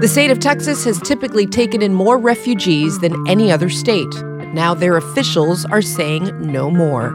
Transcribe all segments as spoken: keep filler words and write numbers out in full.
The state of Texas has typically taken in more refugees than any other state, but now their officials are saying no more.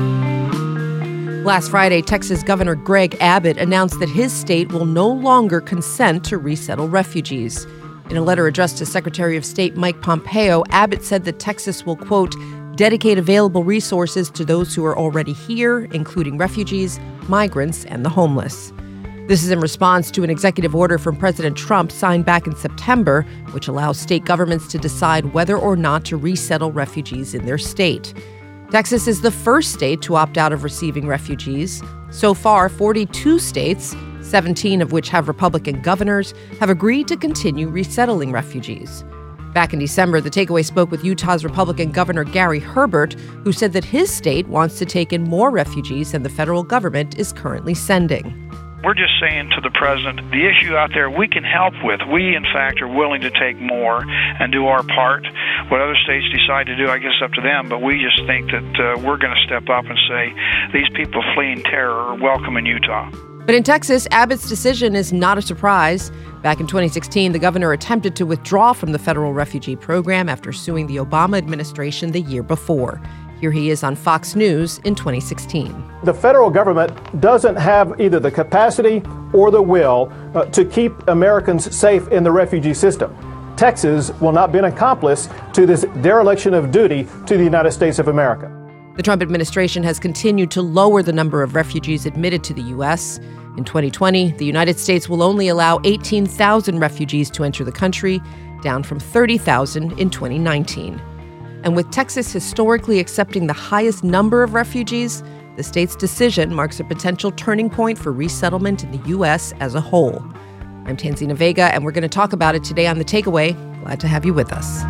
Last Friday, Texas Governor Greg Abbott announced that his state will no longer consent to resettle refugees. In a letter addressed to Secretary of State Mike Pompeo, Abbott said that Texas will, quote, dedicate available resources to those who are already here, including refugees, migrants, and the homeless. This is in response to an executive order from President Trump signed back in September, which allows state governments to decide whether or not to resettle refugees in their state. Texas is the first state to opt out of receiving refugees. So far, forty-two states, seventeen of which have Republican governors, have agreed to continue resettling refugees. Back in December, The Takeaway spoke with Utah's Republican Governor Gary Herbert, who said that his state wants to take in more refugees than the federal government is currently sending. We're just saying to the president, the issue out there we can help with. We, in fact, are willing to take more and do our part. What other states decide to do, I guess, up to them. But we just think that uh, we're going to step up and say these people fleeing terror are welcome in Utah. But in Texas, Abbott's decision is not a surprise. Back in twenty sixteen, the governor attempted to withdraw from the federal refugee program after suing the Obama administration the year before. Here he is on Fox News in twenty sixteen. The federal government doesn't have either the capacity or the will uh, to keep Americans safe in the refugee system. Texas will not be an accomplice to this dereliction of duty to the United States of America. The Trump administration has continued to lower the number of refugees admitted to the U S. In twenty twenty, the United States will only allow eighteen thousand refugees to enter the country, down from thirty thousand in twenty nineteen. And with Texas historically accepting the highest number of refugees, the state's decision marks a potential turning point for resettlement in the U S as a whole. I'm Tanzina Vega, and we're going to talk about it today on The Takeaway. Glad to have you with us.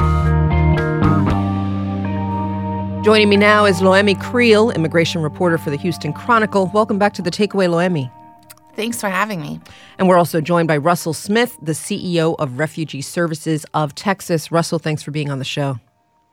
Joining me now is Loemi Creel, immigration reporter for the Houston Chronicle. Welcome back to The Takeaway, Loemi. Thanks for having me. And we're also joined by Russell Smith, the C E O of Refugee Services of Texas. Russell, thanks for being on the show.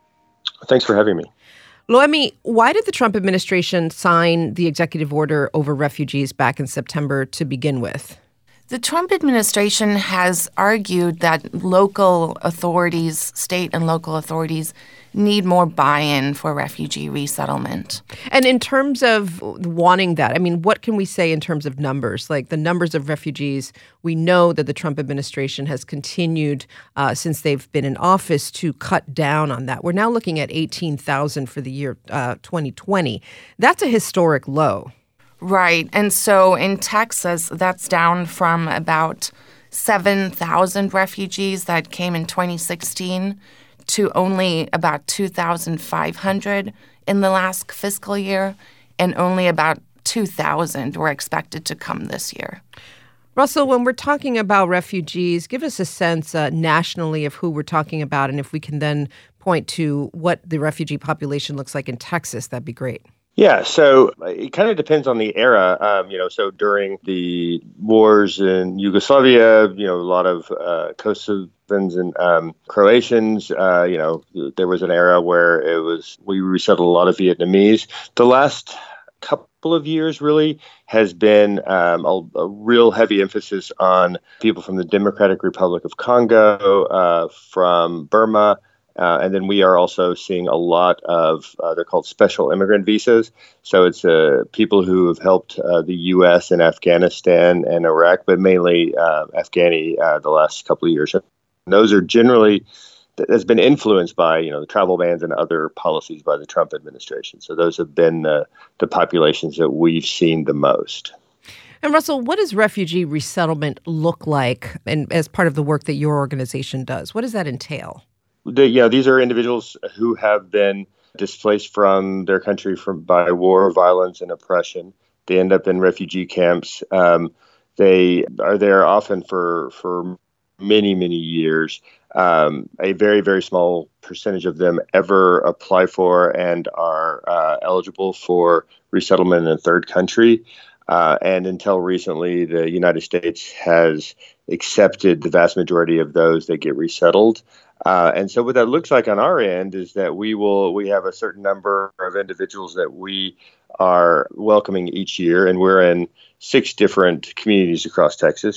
Thanks for having me. Loemi, why did the Trump administration sign the executive order over refugees back in September to begin with? The Trump administration has argued that local authorities, state and local authorities, need more buy-in for refugee resettlement. And in terms of wanting that, I mean, what can we say in terms of numbers? Like the numbers of refugees, we know that the Trump administration has continued uh, since they've been in office to cut down on that. We're now looking at eighteen thousand for the year uh, twenty twenty. That's a historic low. Right. And so in Texas, that's down from about seven thousand refugees that came in twenty sixteen to only about two thousand five hundred in the last fiscal year, and only about two thousand were expected to come this year. Russell, when we're talking about refugees, give us a sense uh, nationally of who we're talking about, and if we can then point to what the refugee population looks like in Texas, that'd be great. Yeah, so it kind of depends on the era. Um, you know, so during the wars in Yugoslavia, you know, a lot of uh, Kosovans and um, Croatians, uh, you know, there was an era where it was, we resettled a lot of Vietnamese. The last couple of years really has been um, a, a real heavy emphasis on people from the Democratic Republic of Congo, uh, from Burma. Uh, and then we are also seeing a lot of, uh, they're called special immigrant visas. So it's uh, people who have helped uh, the U S in Afghanistan and Iraq, but mainly uh, Afghani uh, the last couple of years. And those are generally, that's been influenced by, you know, the travel bans and other policies by the Trump administration. So those have been uh, the populations that we've seen the most. And Russell, what does refugee resettlement look like, and as part of the work that your organization does? What does that entail? The, you know, these are individuals who have been displaced from their country from by war, violence, and oppression. They end up in refugee camps. Um, they are there often for for many, many years. Um, a very, very small percentage of them ever apply for and are uh, eligible for resettlement in a third country. Uh, and until recently, the United States has accepted the vast majority of those that get resettled. Uh, and so what that looks like on our end is that we will we have a certain number of individuals that we are welcoming each year, and we're in six different communities across Texas.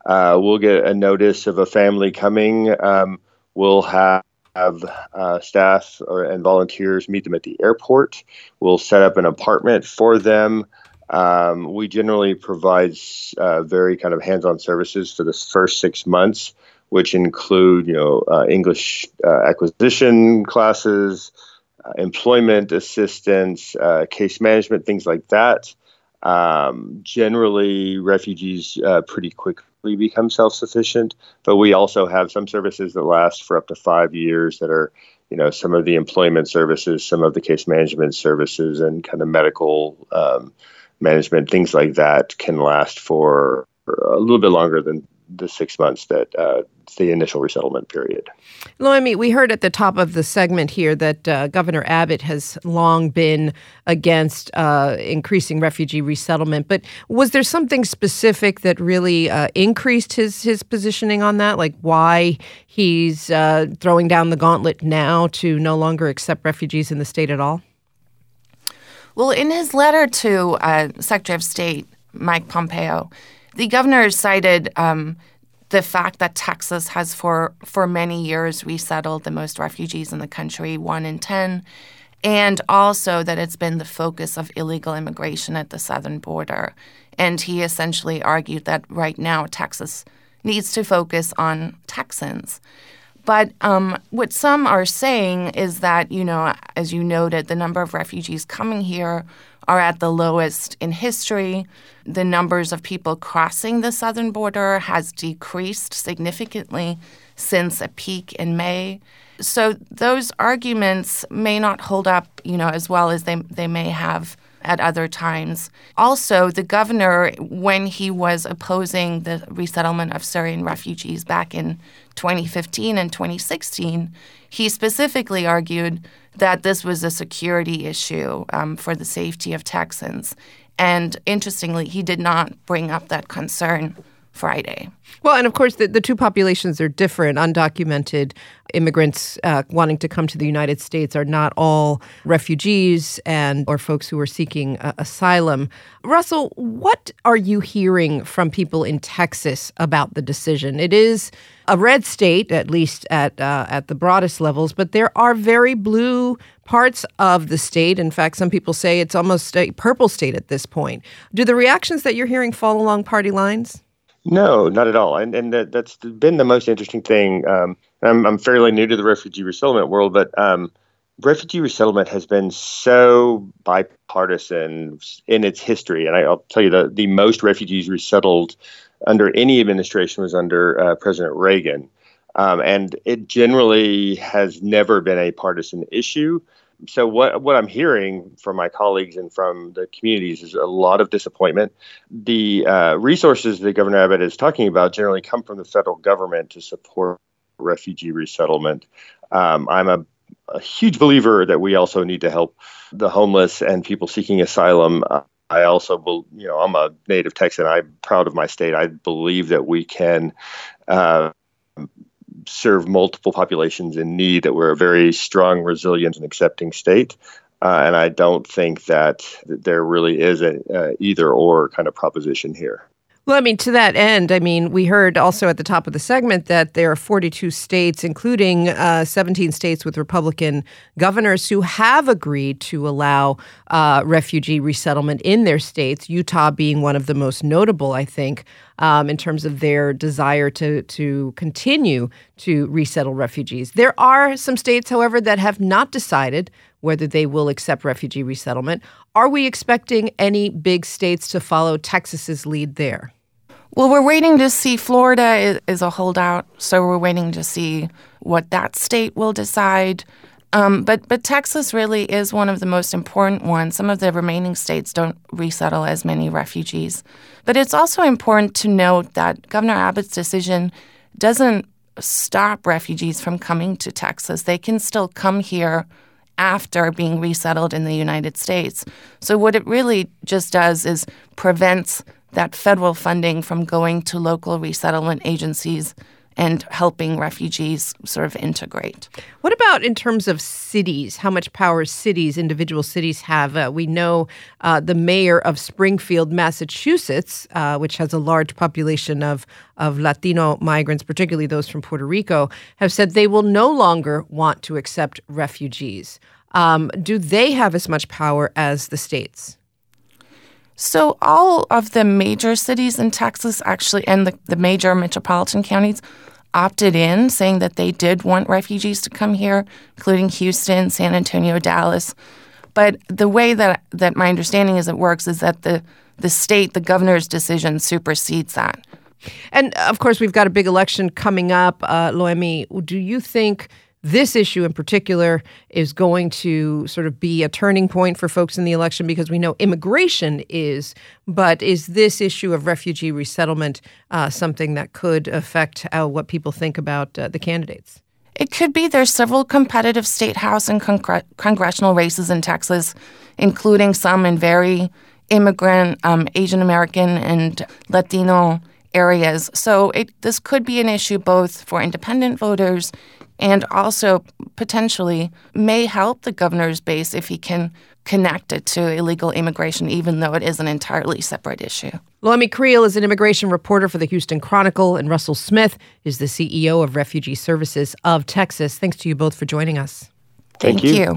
Uh, we'll get a notice of a family coming. Um, we'll have have uh, staff or, and volunteers meet them at the airport. We'll set up an apartment for them. Um, we generally provide uh, very kind of hands-on services for the first six months, which include, you know, uh, English uh, acquisition classes, uh, employment assistance, uh, case management, things like that. Um, generally, refugees uh, pretty quickly become self-sufficient, but we also have some services that last for up to five years that are, you know, some of the employment services, some of the case management services, and kind of medical um, management, things like that can last for a little bit longer than the six months that uh, the initial resettlement period. Loami, we heard at the top of the segment here that uh, Governor Abbott has long been against uh, increasing refugee resettlement, but was there something specific that really uh, increased his, his positioning on that, like why he's uh, throwing down the gauntlet now to no longer accept refugees in the state at all? Well, in his letter to uh, Secretary of State Mike Pompeo, the governor cited um, the fact that Texas has for, for many years resettled the most refugees in the country, one in ten, and also that it's been the focus of illegal immigration at the southern border. And he essentially argued that right now Texas needs to focus on Texans. But um, what some are saying is that, you know, as you noted, the number of refugees coming here are at the lowest in history. The numbers of people crossing the southern border has decreased significantly since a peak in May. So those arguments may not hold up, you know, as well as they they may have at other times. Also, the governor, when he was opposing the resettlement of Syrian refugees back in twenty fifteen and twenty sixteen, he specifically argued that this was a security issue um, for the safety of Texans. And interestingly, he did not bring up that concern Friday. Well, and of course, the, the two populations are different. Undocumented immigrants uh, wanting to come to the United States are not all refugees and or folks who are seeking uh, asylum. Russell, what are you hearing from people in Texas about the decision? It is a red state, at least at uh, at the broadest levels, but there are very blue parts of the state. In fact, some people say it's almost a purple state at this point. Do the reactions that you're hearing fall along party lines? No, not at all. And and that, that's been the most interesting thing. Um, I'm, I'm fairly new to the refugee resettlement world, but um, refugee resettlement has been so bipartisan in its history. And I, I'll tell you, the, the most refugees resettled under any administration was under uh, President Reagan. Um, and it generally has never been a partisan issue. So what what I'm hearing from my colleagues and from the communities is a lot of disappointment. The uh, resources that Governor Abbott is talking about generally come from the federal government to support refugee resettlement. Um, I'm a, a huge believer that we also need to help the homeless and people seeking asylum. Uh, I also, you know, I'm a native Texan. I'm proud of my state. I believe that we can uh, serve multiple populations in need, that we're a very strong, resilient, and accepting state. Uh, and I don't think that there really is a uh, either or kind of proposition here. Well, I mean, to that end, I mean, we heard also at the top of the segment that there are forty-two states, including uh, seventeen states with Republican governors, who have agreed to allow uh, refugee resettlement in their states, Utah being one of the most notable, I think, um, in terms of their desire to, to continue to resettle refugees. There are some states, however, that have not decided whether they will accept refugee resettlement. Are we expecting any big states to follow Texas's lead there? Well, we're waiting to see. Florida is, is a holdout, so we're waiting to see what that state will decide. Um, but but Texas really is one of the most important ones. Some of the remaining states don't resettle as many refugees. But it's also important to note that Governor Abbott's decision doesn't stop refugees from coming to Texas. They can still come here after being resettled in the United States. So what it really just does is prevents that federal funding from going to local resettlement agencies and helping refugees sort of integrate. What about in terms of cities? How much power cities, individual cities have? Uh, we know uh, the mayor of Springfield, Massachusetts, uh, which has a large population of, of Latino migrants, particularly those from Puerto Rico, have said they will no longer want to accept refugees. Um, do they have as much power as the states? So all of the major cities in Texas actually, and the, the major metropolitan counties, opted in, saying that they did want refugees to come here, including Houston, San Antonio, Dallas. But the way that that my understanding is it works is that the, the state, the governor's decision supersedes that. And, of course, we've got a big election coming up. Uh, Loemi, do you think this issue in particular is going to sort of be a turning point for folks in the election? Because we know immigration is, but is this issue of refugee resettlement uh, something that could affect uh, what people think about uh, the candidates? It could be. There's several competitive state house and congr- congressional races in Texas, including some in very immigrant, um, Asian American and Latino areas. So it, this could be an issue both for independent voters and also potentially may help the governor's base if he can connect it to illegal immigration, even though it is an entirely separate issue. Loemi Creel is an immigration reporter for the Houston Chronicle, and Russell Smith is the C E O of Refugee Services of Texas. Thanks to you both for joining us. Thank, Thank you. you.